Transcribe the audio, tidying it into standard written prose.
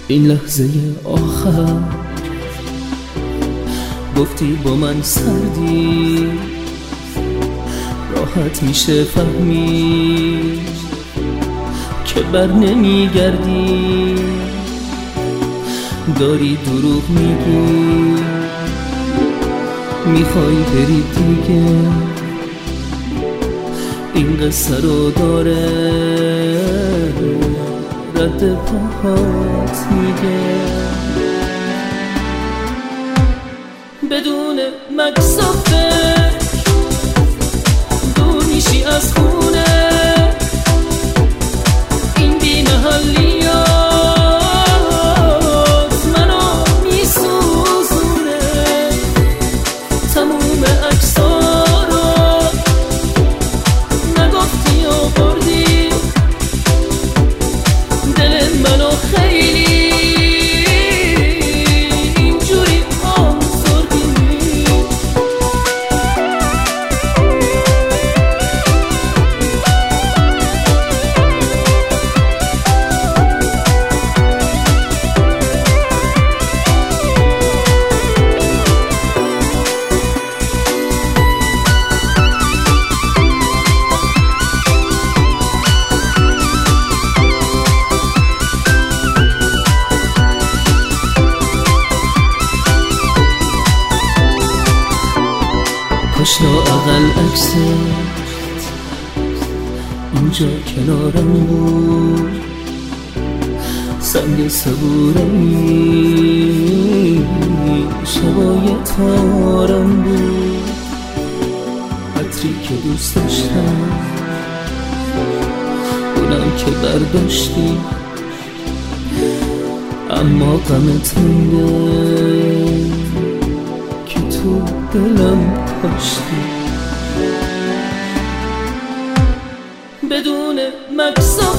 این لحظه آخر گفتی با من سردی، راحت میشه فهمید که بر نمیگردی. داری دروغ میگی، میخوای بری دیگه. این قصه رو داره رد پاهات میگه. بدون مکس و فکر دور میشی از خونه. این بی‌محلیات منو میسوزونه. تموم عکس‌ها رو نگفتی و بردی دل منو خیلی اینجوری آزردی. کاش لااقل عکست اینجا کنارم بود. سنگ صبورمی شبای تارم بود. عطری که دوست داشتم اونم که برداشتی. اما غمت مونده که تو دلم داشتی. بدون مکس